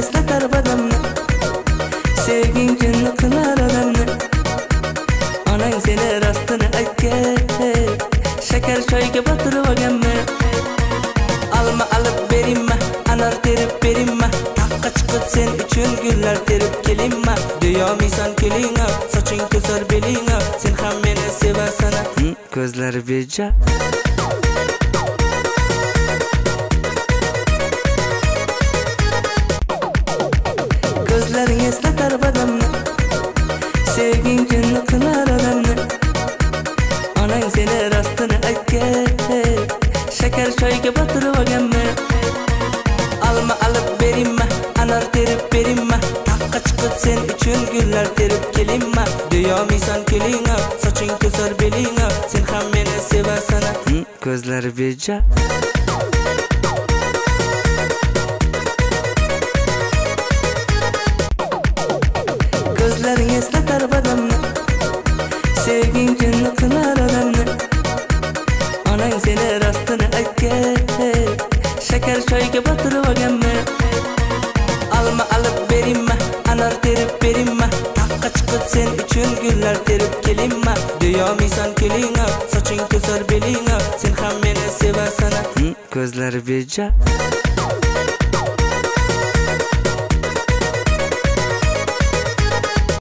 eslatar badamni, sevging jinni qilar odamni. Onang seni rostini aytgan, shakar choyga botirib olganmi? Alma alib beringmi, anar terib beringmi? Taqqa chiqib sen uchun gullar terib kelingmi? Deyolmaysan kelingmi, soching ko'sar belingmi? Sen ham meni sevarsan, ko'zlari beja. Ko'zlaring eslatar badamni, sevging jinni qilar odamni. Onang seni rostini aytgan, shakar choyga botirib olganmi? Alma alib beringmi, anar terib beringmi? Taqqa chiqib sen uchun gullar terib kelingmi? Deyolmaysan kelingmi, soching ko'sar belingmi? Sen ham meni sevarsan, ko'zlari beja. Ko'zlaring eslatar badamni, sevging jinni qilar odamni. Onang seni rostini aytgan, shakar choyga botirib olganmi? Alma alib beringmi, anar terib beringmi? Taqqa chiqib sen uchun gullar terib kelingmi? Deyolmaysan kelingmi, soching ko'sar belingmi? Sen ham meni sevarsan, ko'zlari beja.